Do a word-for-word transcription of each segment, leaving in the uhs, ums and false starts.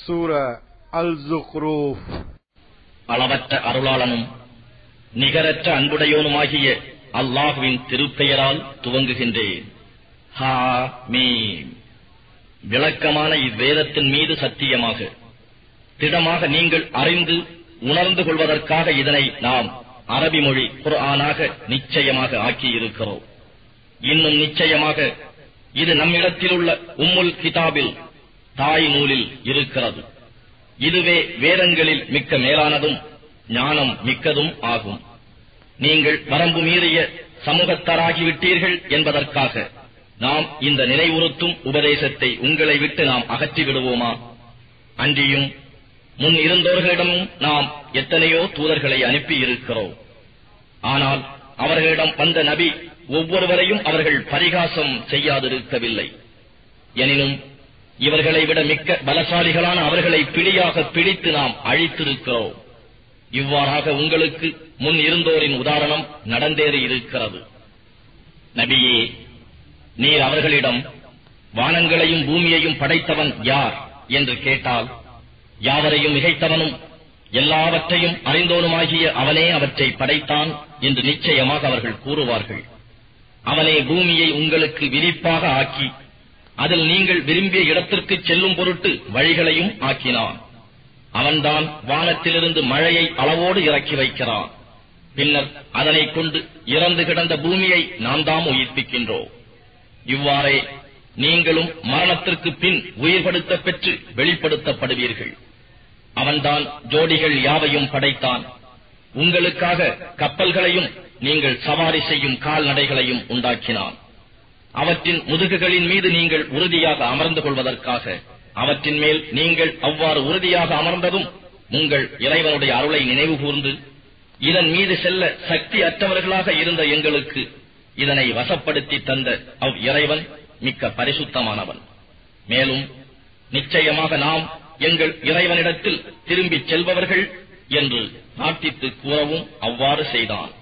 சூரா அல்-ஸுக்ரூஃப். அளவற்ற அருளாளனும் நிகரற்ற அன்புடையோனுமாகிய அல்லாஹுவின் திருப்பெயரால் துவங்குகின்றேன். ஹா மீம். விளக்கமான இவ்வேதத்தின் மீது சத்தியமாக திடமாக நீங்கள் அறிந்து உணர்ந்து கொள்வதற்காக இதனை நாம் அரபி மொழி குர்ஆனாக நிச்சயமாக ஆக்கியிருக்கிறோம். இன்னும் நிச்சயமாக இது நம்மிடத்தில் உள்ள உம்முல் கிதாபில் தாய் நூலில் இருக்கிறது. இதுவே வேதங்களில் மிக்க மேலானதும் ஞானம் மிக்கதும் ஆகும். நீங்கள் வரம்பு மீறிய சமூகத்தாராகிவிட்டீர்கள் என்பதற்காக நாம் இந்த நினைவுறுத்தும் உபதேசத்தை உங்களை விட்டு நாம் அகற்றி விடுவோமா? அன்றியும் முன் இருந்தோர்களிடமும் நாம் எத்தனையோ தூதர்களை அனுப்பி இருக்கிறோம். ஆனால் அவர்களிடம் வந்த நபி ஒவ்வொருவரையும் அவர்கள் பரிகாசம் செய்யாதிருக்கவில்லை. எனினும் இவர்களை விட மிக்க பலசாலிகளான அவர்களை பிடியாக பிடித்து நாம் அழித்திருக்கிறோம். இவ்வாறாக உங்களுக்கு முன் இருந்தோரின் உதாரணம் நடந்தேறி இருக்கிறது. நபியே, நீர் அவர்களிடம் வானங்களையும் பூமியையும் படைத்தவன் யார் என்று கேட்டால், யாவரையும் மிகைத்தவனும் எல்லாவற்றையும் அறிந்தோனுமாகிய அவனே அவற்றை படைத்தான் என்று நிச்சயமாக அவர்கள் கூறுவார்கள். அவனே பூமியை உங்களுக்கு விரிப்பாக ஆக்கி அதில் நீங்கள் விரும்பிய இடத்திற்கு செல்லும் பொருட்டு வழிகளையும் ஆக்கினான். அவன்தான் வானத்திலிருந்து மழையை அளவோடு இறக்கி வைக்கிறான். பின்னர் அதனை கொண்டு இறந்து கிடந்த பூமியை நாம் தாம் உயிர்ப்பிக்கின்றோம். இவ்வாறே நீங்களும் மரணத்திற்கு பின் உயிர்படுத்த பெற்று வெளிப்படுத்தப்படுவீர்கள். அவன்தான் ஜோடிகள் யாவையும் படைத்தான். உங்களுக்காக கப்பல்களையும் நீங்கள் சவாரி செய்யும் கால்நடைகளையும் உண்டாக்கினான். அவற்றின் முதுகுகளின் மீது நீங்கள் உறுதியாக அமர்ந்து கொள்வதற்காக அவற்றின் மேல் நீங்கள் அவ்வாறு உறுதியாக அமர்ந்ததும் உங்கள் இறைவனுடைய அருளை நினைவு கூர்ந்து இதன் மீது செல்ல சக்தி அற்றவர்களாக இருந்த எங்களுக்கு இதனை வசப்படுத்தி தந்த அவ் இறைவன் மிக்க பரிசுத்தமானவன். மேலும் நிச்சயமாக நாம் எங்கள் இறைவனிடத்தில் திரும்பிச் செல்பவர்கள் என்று நாட்டித்து கூறவும் அவ்வாறு செய்தான்.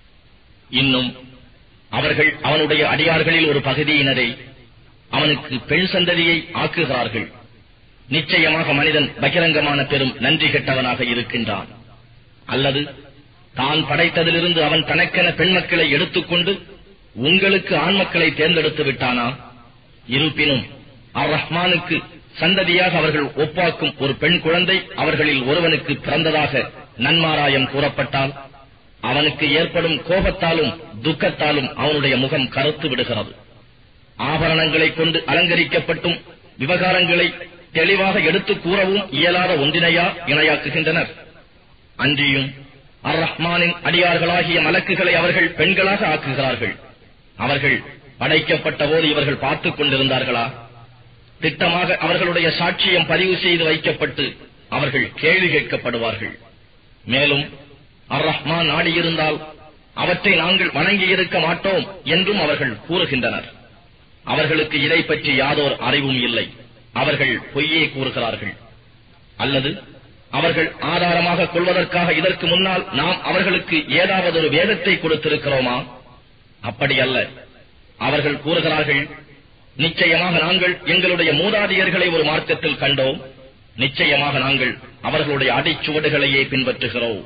இன்னும் அவர்கள் அவனுடைய அடியார்களில் ஒரு பகுதியினரை அவனுக்கு பெண் சந்ததியை ஆக்குகிறார்கள். நிச்சயமாக மனிதன் பகிரங்கமான பெரும் நன்றி கெட்டவனாக இருக்கின்றான். அல்லது தான் படைத்ததிலிருந்து அவன் தனக்கென பெண் மக்களை எடுத்துக்கொண்டு உங்களுக்கு ஆண் மக்களை தேர்ந்தெடுத்து விட்டானா? இருப்பினும் அர் ரஹ்மானுக்கு சந்ததியாக அவர்கள் ஒப்பாக்கும் ஒரு பெண் குழந்தை அவர்களில் ஒருவனுக்கு பிறந்ததாக நன்மாராயம் கூறப்பட்டால் அவனுக்கு ஏற்படும் கோபத்தாலும் துக்கத்தாலும் அவனுடைய முகம் கருத்து விடுகிறது. ஆபரணங்களைக் கொண்டு அலங்கரிக்கப்பட்டும் விவகாரங்களை தெளிவாக எடுத்து கூறவும் இயலாத ஒன்றினையா இணையாக்குகின்றனர். அன்றியும் அர் ரஹ்மானின் அடியார்களாகிய மலக்குகளை அவர்கள் பெண்களாக ஆக்குகிறார்கள். அவர்கள் படைக்கப்பட்ட போது இவர்கள் பார்த்துக் கொண்டிருந்தார்களா? திட்டமாக அவர்களுடைய சாட்சியம் பதிவு செய்து வைக்கப்பட்டு அவர்கள் கேள்வி கேட்கப்படுவார்கள். மேலும் அர் ரஹ்மான் நாடியிருந்தால் அவற்றை நாங்கள் வணங்கியிருக்க மாட்டோம் என்றும் அவர்கள் கூறுகின்றனர். அவர்களுக்கு இதை பற்றி யாதோர் அறிவும் இல்லை. அவர்கள் பொய்யே கூறுகிறார்கள். அல்லது அவர்கள் ஆதாரமாக கொள்வதற்காக இதற்கு முன்னால் நாம் அவர்களுக்கு ஏதாவது ஒரு வேதத்தை கொடுத்திருக்கிறோமா? அப்படி அல்ல. அவர்கள் கூறுகிறார்கள், நிச்சயமாக நாங்கள் எங்களுடைய மூதாதையர்களை ஒரு மார்க்கத்தில் கண்டோம். நிச்சயமாக நாங்கள் அவர்களுடைய அடிச்சுவடுகளையே பின்பற்றுகிறோம்.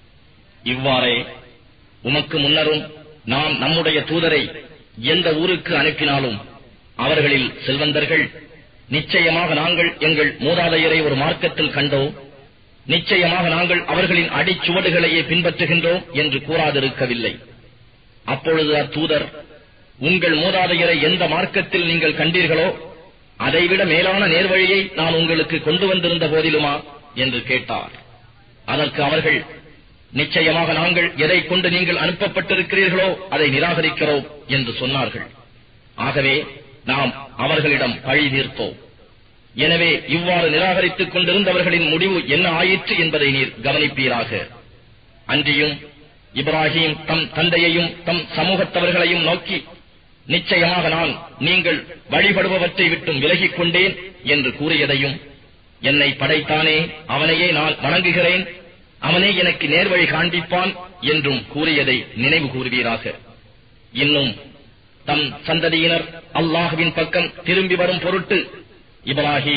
இவ்வாறே உமக்கு முன்னரும் நாம் நம்முடைய தூதரை எந்த ஊருக்கு அனுப்பினாலும் அவர்களில் செல்வந்தர்கள், நிச்சயமாக நாங்கள் எங்கள் மூதாதையரை ஒரு மார்க்கத்தில் கண்டோம், நிச்சயமாக நாங்கள் அவர்களின் அடிச்சுவடுகளையே பின்பற்றுகின்றோம் என்று கூறாதிருக்கவில்லை. அப்பொழுது அத்தூதர், உங்கள் மூதாதையரை எந்த மார்க்கத்தில் நீங்கள் கண்டீர்களோ அதைவிட மேலான நேர்வழியை நான் உங்களுக்கு கொண்டு வந்திருந்த போதிலுமா என்று கேட்டார். அதற்கு அவர்கள், நிச்சயமாக நாங்கள் எதை கொண்டு நீங்கள் அனுப்பப்பட்டிருக்கிறீர்களோ அதை நிராகரிக்கிறோம் என்று சொன்னார்கள். ஆகவே நாம் அவர்களிடம் பழி தீர்த்தோம். எனவே இவ்வாறு நிராகரித்துக் கொண்டிருந்தவர்களின் முடிவு என்ன ஆயிற்று என்பதை நீர் கவனிப்பீராக. அன்றியும் இப்ராஹிம் தம் தந்தையையும் தம் சமூகத்தவர்களையும் நோக்கி, நிச்சயமாக நான் நீங்கள் வழிபடுபவற்றை விட்டும் விலகிக் கொண்டேன் என்று கூறியதையும், என்னை படைத்தானே அவனையே நான் வணங்குகிறேன், அவனே எனக்கு நேர்வழி காண்பிப்பான் என்றும் கூறியதை நினைவு கூறுவீராக. இன்னும் தம் சந்ததியினர் அல்லாஹுவின் பக்கம் திரும்பி வரும் பொருட்டு இப்ராஹிம்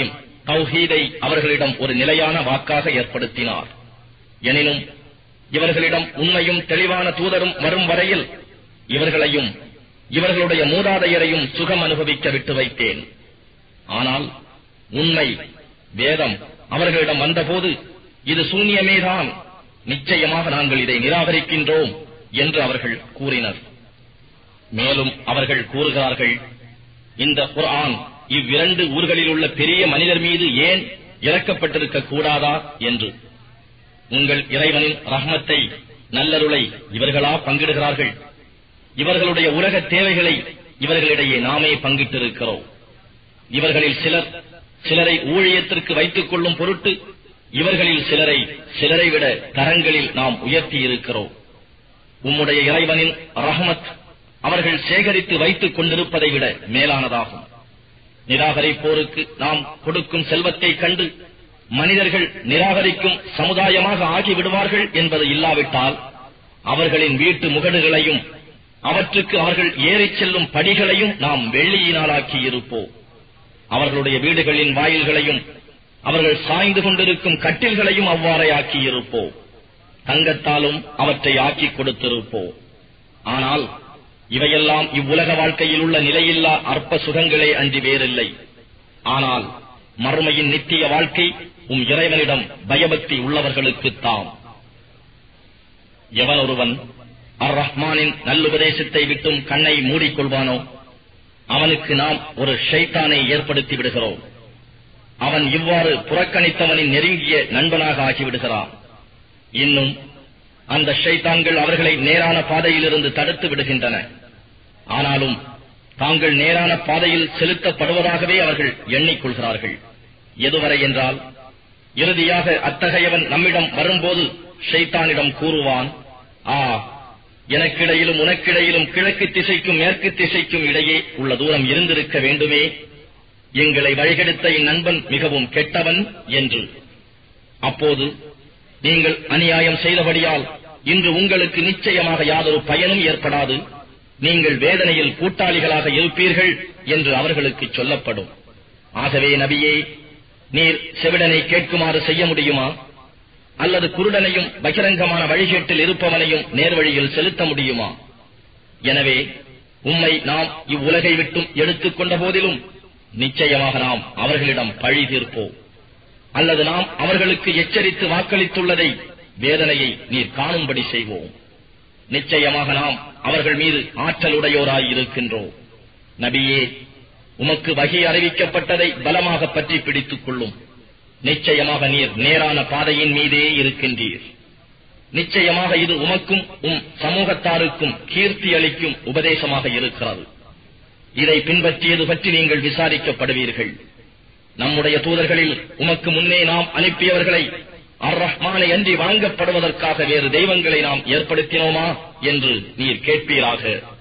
தௌஹீதை அவர்களிடம் ஒரு நிலையான வாக்காக ஏற்படுத்தினார். எனினும் இவர்களிடம் உண்மையும் தெளிவான தூதரும் வரும் வரையில் இவர்களையும் இவர்களுடைய மூதாதையரையும் சுகம் அனுபவிக்க விட்டு வைத்தேன். ஆனால் உண்மை வேதம் அவர்களிடம் வந்தபோது இது சூன்யமேதான், நிச்சயமாக நாங்கள் இதை நிராகரிக்கின்றோம் என்று அவர்கள் கூறினர். மேலும் அவர்கள் கூறுகிறார்கள், இந்த குர்ஆன் இவ்விரண்டு ஊர்களில் உள்ள பெரிய மனிதர் மீது ஏன் இறக்கப்பட்டிருக்க கூடாதா என்று. உங்கள் இறைவனின் ரஹ்மத்தை நல்லருளை இவர்களா பங்கிடுகிறார்கள்? இவர்களுடைய உலக தேவைகளை இவர்களிடையே நாமே பங்கிட்டிருக்கிறோம். இவர்களில் சிலர் சிலரை ஊழியத்திற்கு வைத்துக் கொள்ளும் பொருட்டு இவர்களில் சிலரை சிலரை விட தரங்களில் நாம் உயர்த்தி இருக்கிறோம். உம்முடைய இறைவனின் ரஹ்மத் அவர்கள் சேகரித்து வைத்துக் கொண்டிருப்பதை விட மேலானதாகும். நிராகரிப்போருக்கு நாம் கொடுக்கும் செல்வத்தை கண்டு மனிதர்கள் நிராகரிக்கும் சமுதாயமாக ஆகிவிடுவார்கள் என்பது இல்லாவிட்டால் அவர்களின் வீட்டு முகடுகளையும் அவற்றுக்கு அவர்கள் ஏறிச் செல்லும் படிகளையும் நாம் வெள்ளியினாலாக்கி இருப்போம். அவர்களுடைய வீடுகளின் வாயில்களையும் அவர்கள் சாய்ந்து கொண்டிருக்கும் கட்டில்களையும் அவ்வாறே ஆக்கி இருப்போம். தங்கத்தாலும் அவற்றை ஆக்கிக் கொடுத்திருப்போம். ஆனால் இவையெல்லாம் இவ்வுலக வாழ்க்கையில் உள்ள நிலையில்லா அற்ப சுகங்களே அன்றி வேறில்லை. ஆனால் மறுமையின் நித்திய வாழ்க்கை உம் இறைவனிடம் பயபக்தி உள்ளவர்களுக்குத்தாம். எவனொருவன் அர் ரஹ்மானின் நல்லுபதேசத்தை விட்டும் கண்ணை மூடிக்கொள்வானோ அவனுக்கு நாம் ஒரு ஷைத்தானை ஏற்படுத்தி விடுகிறோம். அவன் இவ்வாறு புறக்கணித்தவனின் நெருங்கிய நண்பனாக ஆகிவிடுகிறான். இன்னும் அந்த ஷைத்தான்கள் அவர்களை நேரான பாதையிலிருந்து தடுத்து விடுகின்றன. ஆனாலும் தாங்கள் நேரான பாதையில் செலுத்தப்படுவதாகவே அவர்கள் எண்ணிக்கொள்கிறார்கள். எதுவரை என்றால், இறுதியாக அத்தகையவன் நம்மிடம் வரும்போது ஷைத்தானிடம் கூறுவான், ஆ, எனக்கிடையிலும் உனக்கிடையிலும் கிழக்கு திசைக்கும் மேற்கு திசைக்கும் இடையே உள்ள தூரம் இருந்திருக்க வேண்டுமே, எங்களை வழிகெடுத்த இந்நண்பன் மிகவும் கெட்டவன் என்று. அப்போது நீங்கள் அநியாயம் செய்தபடியால் இன்று உங்களுக்கு நிச்சயமாக யாதொரு பயனும் ஏற்படாது, நீங்கள் வேதனையில் கூட்டாளிகளாக இருப்பீர்கள் என்று அவர்களுக்கு சொல்லப்படும். ஆகவே நபியே, நீர் செவிடனை கேட்குமாறு செய்ய முடியுமா? அல்லது குருடனையும் பகிரங்கமான வழிகேட்டில் இருப்பவனையும் நேர்வழியில் செலுத்த முடியுமா? எனவே உம்மை நாம் இவ்வுலகை விட்டும் எடுத்துக் கொண்ட போதிலும் நிச்சயமாக நாம் அவர்களிடம் பழி தீர்ப்போம். அல்லது நாம் அவர்களுக்கு எச்சரித்து வாக்களித்துள்ளதை வேதனையை நீர் காணும்படி செய்வோம். நிச்சயமாக நாம் அவர்கள் மீது ஆற்றலுடையோராய் இருக்கின்றோம். நபியே, உமக்கு வகி அறிவிக்கப்பட்டதை பலமாக பற்றி பிடித்துக் கொள்ளும். நிச்சயமாக நீர் நேரான பாதையின் மீதே இருக்கின்றீர். நிச்சயமாக இது உமக்கும் உம் சமூகத்தாருக்கும் கீர்த்தி அளிக்கும் உபதேசமாக இருக்கிறது. இதை பின்பற்றியது பற்றி நீங்கள் விசாரிக்கப்படுவீர்கள். நம்முடைய தூதர்களில் உமக்கு முன்னே நாம் அனுப்பியவர்களை அர் ரஹ்மானை அன்றி வணங்கப்படுவதற்காக வேறு தெய்வங்களை நாம் ஏற்படுத்தினோமா என்று நீர் கேட்பீராக.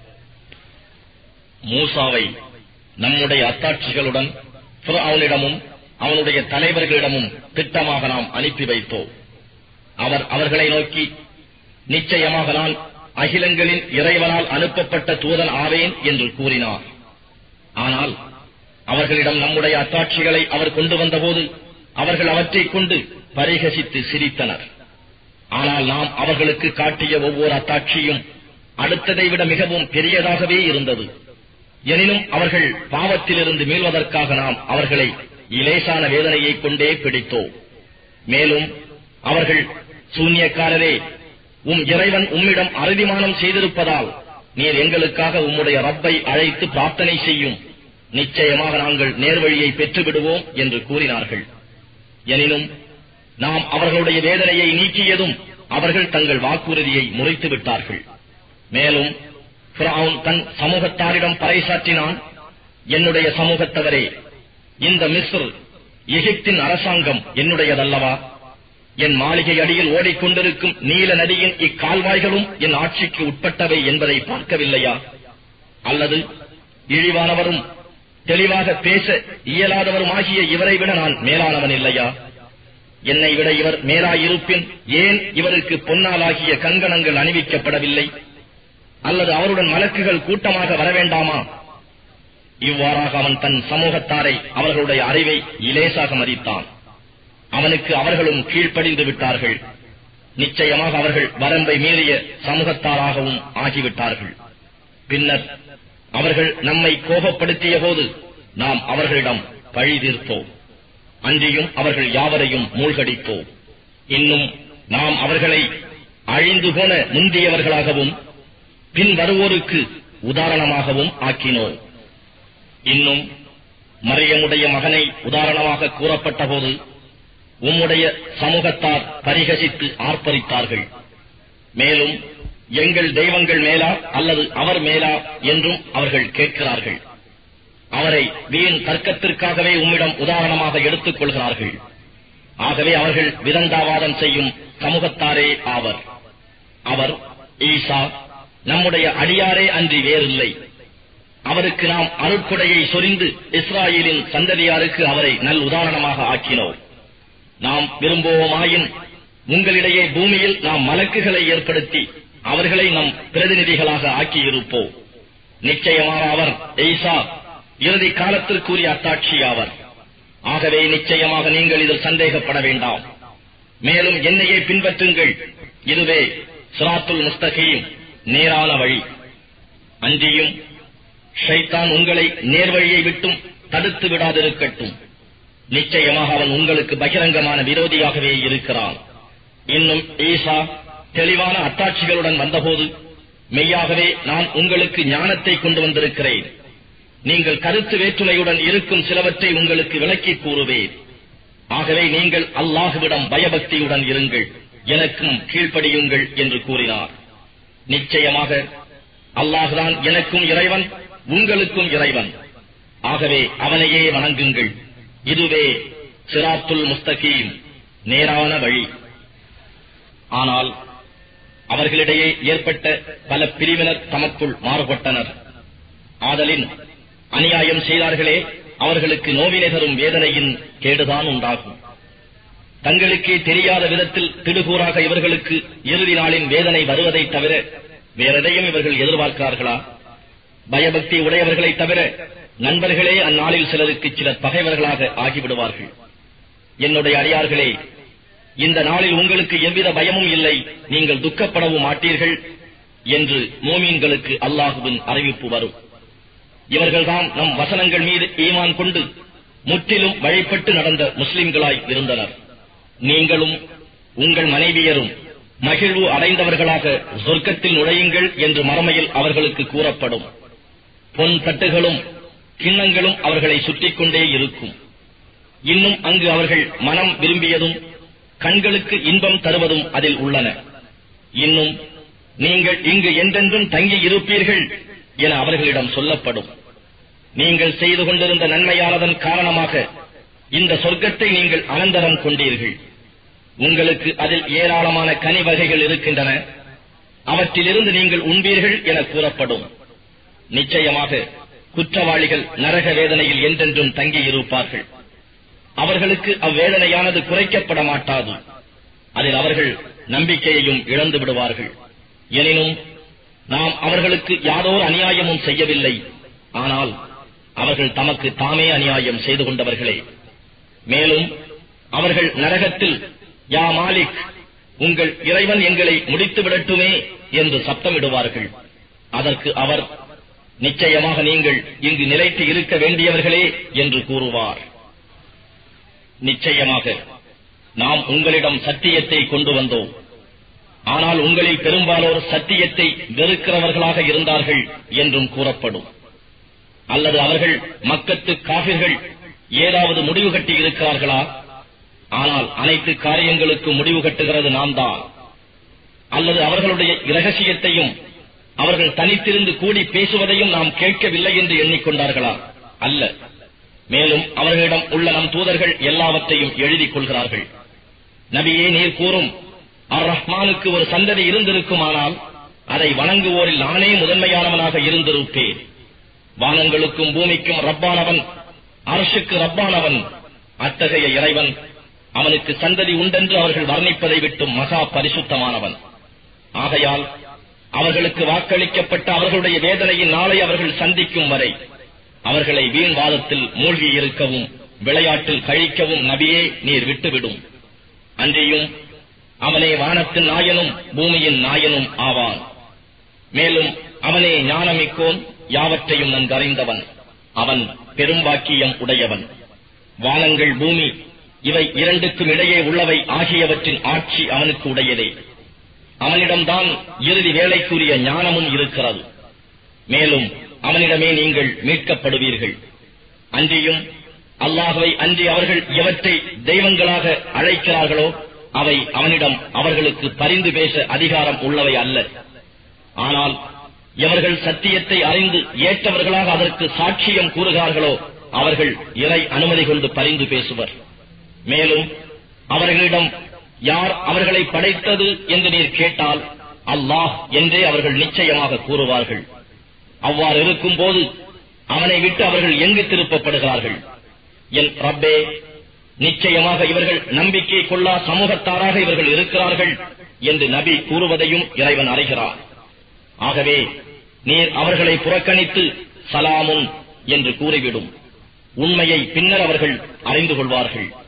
மூசாவை நம்முடைய அத்தாட்சிகளுடன் ஃபிர்அவுனிடமும் அவனுடைய தலைவர்களிடமும் திட்டமாக நாம் அனுப்பி வைத்தோம். அவர் அவர்களை நோக்கி, நிச்சயமாக நான் அகிலங்களின் இறைவனால் அனுப்பப்பட்ட தூதன் ஆவேன் என்று கூறினார். ஆனால் அவர்களிடம் நம்முடைய அத்தாட்சிகளை அவர் கொண்டு வந்தபோது அவர்கள் அவற்றைக் கொண்டு பரிகசித்து சிரித்தனர். ஆனால் நாம் அவர்களுக்கு காட்டிய ஒவ்வொரு அத்தாட்சியும் அடுத்ததை விட மிகவும் பெரியதாகவே இருந்தது. எனினும் அவர்கள் பாவத்திலிருந்து மீள்வதற்காக நாம் அவர்களை இலேசான வேதனையைக் கொண்டே பிடித்தோம். மேலும் அவர்கள், சூன்யக்காரரே, உம் இறைவன் உம்மிடம் அறுதிமானம் செய்திருப்பதால் நீர் எங்களுக்காக உம்முடைய ரப்பை அழைத்து பிரார்த்தனை செய்யும், நிச்சயமாக நாங்கள் நேர்வழியை பெற்றுவிடுவோம் என்று கூறினார்கள். எனினும் நாம் அவர்களுடைய வேதனையை நீக்கியதும் அவர்கள் தங்கள் வாக்குறுதியை முறித்து விட்டார்கள். மேலும் ஃபிர்அவுன் தன் சமூகத்தாரிடம் பறைசாற்றினான், என்னுடைய சமூகத்தவரே, இந்த மிஸ்ர் எகிப்தின் அரசாங்கம் என்னுடையதல்லவா? என் மாளிகை அடியில் ஓடிக்கொண்டிருக்கும் நீல நதியின் இக்கால்வாய்களும் என் ஆட்சிக்கு உட்பட்டவை என்பதை பார்க்கவில்லையா? அல்லது இழிவானவரும் தெளிவாக பேச இயலாதவருமாகிய இவரை விட நான் மேலானவன் இல்லையா? என்னை விட இவர் மேலாயிருப்பின் ஏன் இவருக்கு பொன்னாலாகிய கங்கணங்கள் அணிவிக்கப்படவில்லை? அல்லது அவருடன் மலக்குகள் கூட்டமாக வரவேண்டாமா? இவ்வாறாக அவன் தன் சமூகத்தாரை அவர்களுடைய அறிவை இலேசாக மதித்தான். அவனுக்கு அவர்களும் கீழ்ப்படிந்து விட்டார்கள். நிச்சயமாக அவர்கள் வரம்பை மீறிய சமூகத்தாராகவும் ஆகிவிட்டார்கள். பின்னர் அவர்கள் நம்மை கோபப்படுத்திய போது நாம் அவர்களிடம் பழி தீர்த்தோம். அன்றியும் அவர்கள் யாவரையும் மூழ்கடித்தோம். இன்னும் நாம் அவர்களை அழிந்து போன முந்தியவர்களாகவும் பின் வருவோருக்கு உதாரணமாகவும் ஆக்கினோம். இன்னும் மரியமுடைய மகனை உதாரணமாக கூறப்பட்ட போது உம்முடைய சமூகத்தார் பரிகசித்து ஆர்ப்பரித்தார்கள். மேலும் எங்கள் தெய்வங்கள் மேலா அல்லது அவர் மேலா என்றும் அவர்கள் கேட்கிறார்கள். அவரை வீண் தர்க்கத்திற்காகவே உம்மிடம் உதாரணமாக எடுத்துக் கொள்கிறார்கள். ஆகவே அவர்கள் விதண்டாவாதம் செய்யும் சமூகத்தாரே ஆவர். அவர் ஈசா நம்முடைய அடியாரே அன்றி வேறில்லை. அவருக்கு நாம் அருட்கொடையை சொரிந்து இஸ்ராயேலின் சந்ததியாருக்கு அவரை நல் உதாரணமாக ஆக்கினோம். நாம் விரும்புவோமாயின் உங்களிடையே பூமியில் நாம் மலக்குகளை ஏற்படுத்தி அவர்களை நம் பிரதிநிதிகளாக ஆக்கியிருப்போம். நிச்சயமாக அவர் ஈசா இறுதி காலத்திற்குரிய அத்தாட்சியாவர். ஆகவே நிச்சயமாக நீங்கள் இதில் சந்தேகப்பட வேண்டாம். மேலும் என்னையே பின்பற்றுங்கள். இதுவே சிராத்துல் முஸ்தகீம், நேரான வழி. அன்றியும் ஷைத்தான் உங்களை நேர்வழியை விட்டும் தடுத்து விடாதிருக்கட்டும். நிச்சயமாக அவன் உங்களுக்கு பகிரங்கமான விரோதியாகவே இருக்கிறான். இன்னும் ஈசா தெளிவான அத்தாட்சிகளுடன் வந்தபோது மெய்யாகவே நான் உங்களுக்கு ஞானத்தை கொண்டு வந்திருக்கிறேன். நீங்கள் கருத்து வேற்றுமையுடன் இருக்கும் சிலவற்றை உங்களுக்கு விளக்கிக் கூறுவேன். ஆகவே நீங்கள் அல்லாஹுவிடம் பயபக்தியுடன் இருங்கள், எனக்கும் கீழ்ப்படியுங்கள் என்று கூறினார். நிச்சயமாக அல்லாஹுதான் எனக்கும் இறைவன், உங்களுக்கும் இறைவன். ஆகவே அவனையே வணங்குங்கள். இதுவே சிராத்துல் முஸ்தகீம், நேரான வழி. ஆனால் அவர்களிடையே ஏற்பட்ட பல பிரிவினர் தமக்குள் மாறுபட்டனர். ஆதலின் அநியாயம் செய்தார்களே, அவர்களுக்கு நோவினை தரும் வேதனையின் கேடுதான் உண்டாகும். தங்களுக்கே தெரியாத விதத்தில் திடுகூறாக இவர்களுக்கு இறுதி நாளின் வேதனை வருவதை தவிர வேறெதையும் இவர்கள் எதிர்பார்க்கிறார்களா? பயபக்தி உடையவர்களை தவிர நண்பர்களே அந்நாளில் சிலருக்கு சிலர் பகைவர்களாக ஆகிவிடுவார்கள். என்னுடைய அடியார்களே, இந்த நாளில் உங்களுக்கு எவ்வித பயமும் இல்லை, நீங்கள் துக்கப்படவும் மாட்டீர்கள் என்று மோமீன்களுக்கு அல்லாஹுவின் அறிவிப்பு வரும். இவர்கள்தான் நம் வசனங்கள் மீது ஈமான் கொண்டு முற்றிலும் வழிபட்டு நடந்த முஸ்லிம்களாய் இருந்தனர். நீங்களும் உங்கள் மனைவியரும் மகிழ்வு அடைந்தவர்களாக சொர்க்கத்தில் நுழையுங்கள் என்று மறுமையில் அவர்களுக்கு கூறப்படும். பொன் தட்டுகளும் கிண்ணங்களும் அவர்களை சுற்றிக் கொண்டே இருக்கும். இன்னும் அங்கு அவர்கள் மனம் விரும்பியதும் கண்களுக்கு இன்பம் தருவதும் அதில் உள்ளன. இன்னும் நீங்கள் இங்கு என்றென்றும் தங்கி இருப்பீர்கள் என அவர்களிடம் சொல்லப்படும். நீங்கள் செய்து கொண்டிருந்த நன்மையானதன் காரணமாக இந்த சொர்க்கத்தை நீங்கள் அனந்தரம் கொண்டீர்கள். உங்களுக்கு அதில் ஏராளமான கனி வகைகள் இருக்கின்றன, அவற்றிலிருந்து நீங்கள் உண்பீர்கள் என கூறப்படும். நிச்சயமாக குற்றவாளிகள் நரக வேதனையில் என்றென்றும் தங்கியிருப்பார்கள். அவர்களுக்கு அவ்வேதனையானது குறைக்கப்பட மாட்டாது. அதில் அவர்கள் நம்பிக்கையையும் இழந்து விடுவார்கள். எனினும் நாம் அவர்களுக்கு யாதோர் அநியாயமும் செய்யவில்லை. ஆனால் அவர்கள் தமக்கு தாமே அநியாயம் செய்து கொண்டவர்களே. மேலும் அவர்கள் நரகத்தில், யா மாலிக், உங்கள் இறைவன் எங்களை முடித்து விடட்டுமே என்று சப்தமிடுவார்கள். அதற்கு அவர், நிச்சயமாக நீங்கள் இங்கு நிலைத்து இருக்க வேண்டியவர்களே என்று கூறுவார். நிச்சயமாக நாம் உங்களிடம் சத்தியத்தை கொண்டு வந்தோம். ஆனால் உங்களில் பெரும்பாலோர் சத்தியத்தை வெறுக்கிறவர்களாக இருந்தார்கள் என்றும் கூறப்படும். அல்லது அவர்கள் மக்கத்து காபிர்கள் ஏதாவது முடிவு கட்டி இருக்கிறார்களா? ஆனால் அனைத்து காரியங்களுக்கும் முடிவு கட்டுகிறது நாம் தான். அல்லது அவர்களுடைய இரகசியத்தையும் அவர்கள் தனித்திருந்து கூடி பேசுவதையும் நாம் கேட்கவில்லை என்று எண்ணிக்கொண்டார்களா? அல்ல. மேலும் அவர்களிடம் உள்ள நம் தூதர்கள் எல்லாவற்றையும் எழுதிக் கொள்கிறார்கள். நபியே, நீர் கூறும், அர் ரஹ்மானுக்கு ஒரு சந்ததி இருந்திருக்குமானால் அதை வணங்குவோரில் நானே முதன்மையானவனாக இருந்திருப்பேன். வானங்களுக்கும் பூமிக்கும் ரப்பானவன், அரசுக்கு ரப்பானவன், அத்தகைய இறைவன், அவனுக்கு சந்ததி உண்டென்று அவர்கள் வர்ணிப்பதை விட்டும் மகா பரிசுத்தமானவன். ஆகையால் அவர்களுக்கு வாக்களிக்கப்பட்ட அவர்களுடைய வேதனையின் நாளை அவர்கள் சந்திக்கும் வரை அவர்களை வீண்வாதத்தில் மூழ்கியிருக்கவும் விளையாட்டில் கழிக்கவும் நபியே நீர் விட்டுவிடும். அன்றியும் அவனே வானத்தின் நாயனும் பூமியின் நாயனும் ஆவான். மேலும் அவனே ஞானமிக்கோன், யாவற்றையும் நன்கறிந்தவன். அவன் பெரும்பாக்கியம் உடையவன். வானங்கள் பூமி இவை இரண்டுக்கும் இடையே உள்ளவை ஆகியவற்றின் ஆட்சி அவனுக்கு உடையதே. அவனிடம்தான் இறுதி வேலைக்குரிய ஞானமும் இருக்கிறது. மேலும் அவனிடமே நீங்கள் மீட்கப்படுவீர்கள். அன்றியும் அல்லாஹ்வை அன்றி அவர்கள் எவற்றை தெய்வங்களாக அழைக்கிறார்களோ அவை அவனிடம் அவர்களுக்கு பரிந்து பேச அதிகாரம் உள்ளவை அல்ல. ஆனால் எவர்கள் சத்தியத்தை அறிந்து ஏற்றவர்களாக அதற்கு சாட்சியம் கூறுகிறார்களோ அவர்கள் இறை அனுமதி கொண்டு பரிந்து பேசுவர். மேலும் அவர்களிடம் யார் அவர்களை படைத்தது என்று நீர் கேட்டால் அல்லாஹ் என்றே அவர்கள் நிச்சயமாக கூறுவார்கள். அவ்வாறு இருக்கும் போது அவனை விட்டு அவர்கள் எங்கு திருப்பப்படுகிறார்கள்? என் ரப்பே, நிச்சயமாக இவர்கள் நம்பிக்கை கொள்ளா சமூகத்தாராக இவர்கள் இருக்கிறார்கள் என்று நபி கூறுவதையும் இறைவன் அறிகிறார். ஆகவே நீர் அவர்களை புறக்கணித்து சலாமுன் என்று கூறிவிடும். உண்மையை பின்னர் அவர்கள் அறிந்து கொள்வார்கள்.